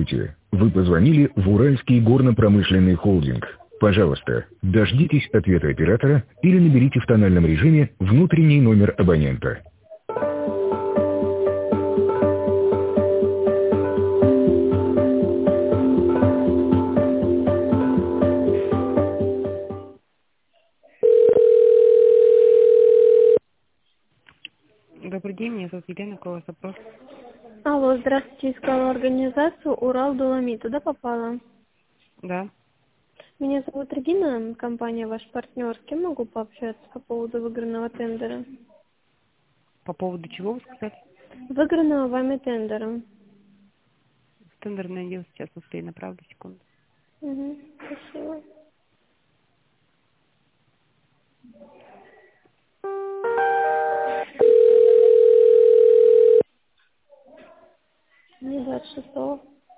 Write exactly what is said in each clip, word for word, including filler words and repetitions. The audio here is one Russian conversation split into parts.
Здравствуйте. Вы позвонили в Уральский горно-промышленный холдинг. Пожалуйста, дождитесь ответа оператора или наберите в тональном режиме внутренний номер абонента. Добрый день, меня зовут Елена, какой у вас вопрос? Алло, здравствуйте, искала организацию Урал Доломит. Туда попала. Да. Меня зовут Регина, компания ваш партнер. С кем могу пообщаться по поводу выигранного тендера? По поводу чего вы сказали? Выигранного вами тендера. Тендерное дело сейчас успею, на правду, секунду. Угу, спасибо. Не двадцать шестого.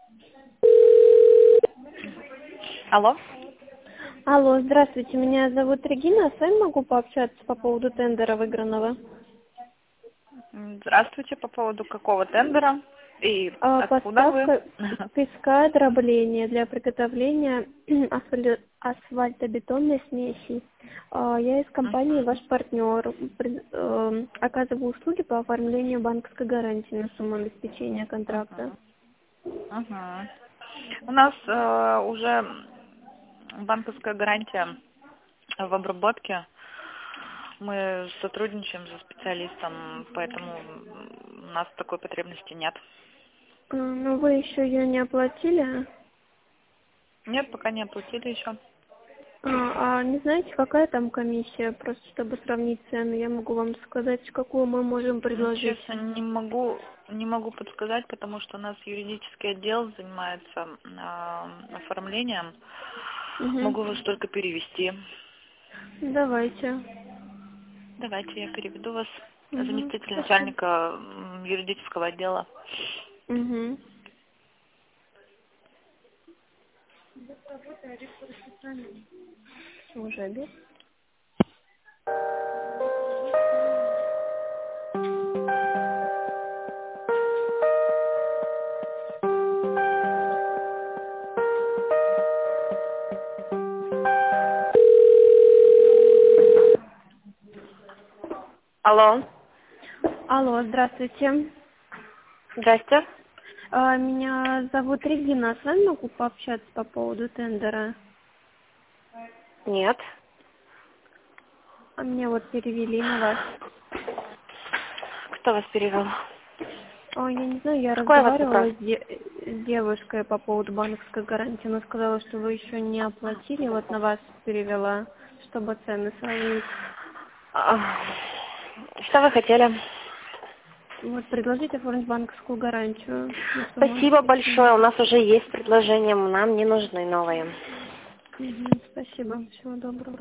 Алло. Алло, здравствуйте, меня зовут Регина. С вами могу пообщаться по поводу тендера выигранного? Здравствуйте, по поводу какого тендера и А, откуда вы? поставка песка, дробления для приготовления асфаль- асфальтобетонной смеси. А, я из компании ваш партнер. Пред- э, оказываю услуги по оформлению банковской гарантии на сумму обеспечения контракта. Ага. У нас э, уже банковская гарантия в обработке. Мы сотрудничаем со специалистом, поэтому у нас такой потребности нет. А, но вы еще ее не оплатили? Нет, пока не оплатили еще. А, а не знаете, какая там комиссия? Просто чтобы сравнить цены, я могу вам сказать, какую мы можем предложить. Честно, не могу, не могу подсказать, потому что у нас юридический отдел занимается э, оформлением. Угу. Могу вас только перевести. Давайте. Давайте я переведу вас. Угу. Заместитель начальника м, юридического отдела. Угу. Уже обед? Алло. Алло, здравствуйте. Здрасте. А, меня зовут Регина. С вами могу пообщаться по поводу тендера? Нет. А меня вот перевели на вас. Кто вас перевел? О, я не знаю, я Какой у вас разговаривала вопрос? с, де- с девушкой по поводу банковской гарантии. Она сказала, что вы еще не оплатили. Вот на вас перевела, чтобы цены сравнить. А, Что вы хотели? Вот, предложите оформить банковскую гарантию. на сумму Спасибо обеспечения. большое. У нас уже есть предложения. Нам не нужны новые. Мгм, спасибо. Всего доброго.